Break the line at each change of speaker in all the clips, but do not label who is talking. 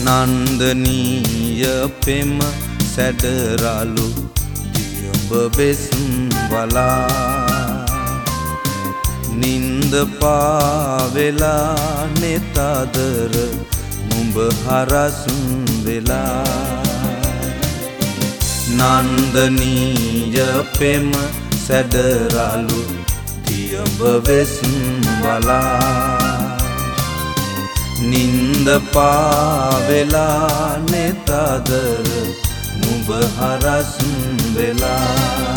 නන්දනීය පෙම සැඩරාලු දියඹ වෙසුම් වලා නින්ද පාවෙලා නෙතදර නුඹ හරසුම් වෙලා නන්දනීය පෙම සැඩරාලු දියඹ වෙසුම් වලා නින්ද පාවෙලා නෙතදර නුඹ හරසුම් වෙලා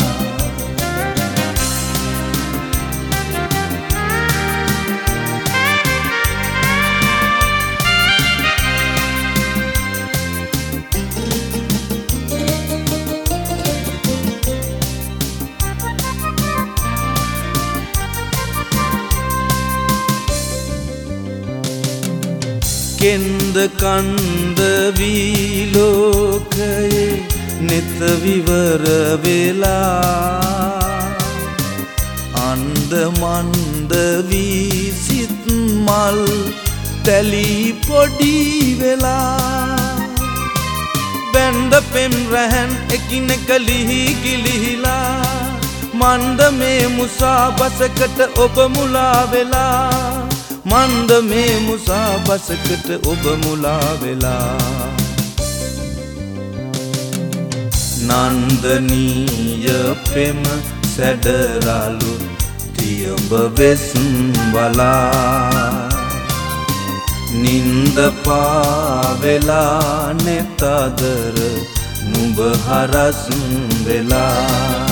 කෙන්ද කන්ද වී ලෝකයේ නෙත විවර වෙලා අන්ද මන්ද වී සිත් මල් තැලි පොඩි වෙලා බැන්ද පෙම් රැහන් එකිනෙක ලිහි ගිලිහිලා මන්ද මේ මුසා බසකට ඔබ මුලා වෙලා මන්ද මේ මුසා බසකට ඔබ මුලා වෙලා නන්දනීය පෙම සැඩරාලු දියඹ වෙසුම් වලා නින්ද පාවෙලා නෙතදර නුඹ හරසුම් වෙලා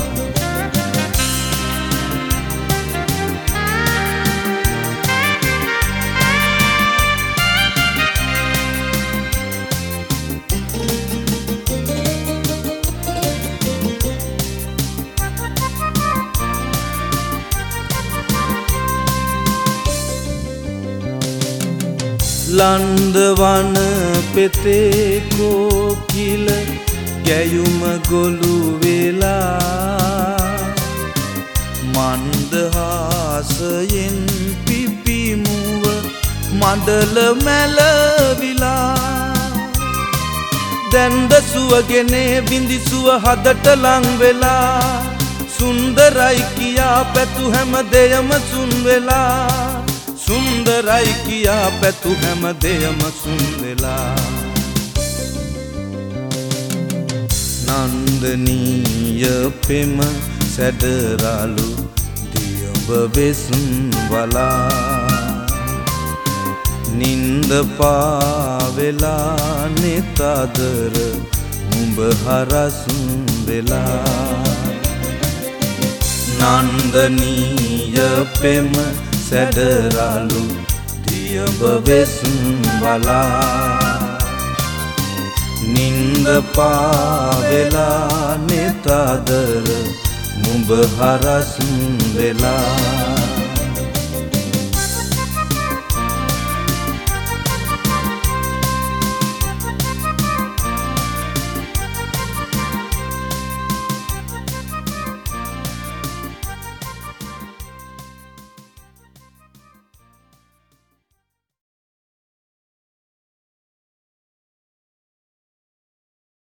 ලන්දවන පෙතේ කෝකිල ගැයුම ගොළු වෙලා මන්දහාසයෙන් පිපිමුව මඩල මැලවිලා දැන්ද සුවගෙනේ විඳිසුව හදට ලං වෙලා සුන්දරයි කියා පැතු හැම දෙයම සුන් වෙලා සුන්දරයි කියා පැතු හැම දෙයම සුන් වෙලා නන්දනීය පෙම සැඩරාලු දියඹ වෙසුම් වලා නින්ද පාවෙලා නෙතදර නුඹ හරසුම් වෙලා නන්දනීය පෙම සැඩරාලු දියඹ වෙසුම් වලා නින්ද පාවෙලා නෙතදර නුඹ හරසුම් වෙලා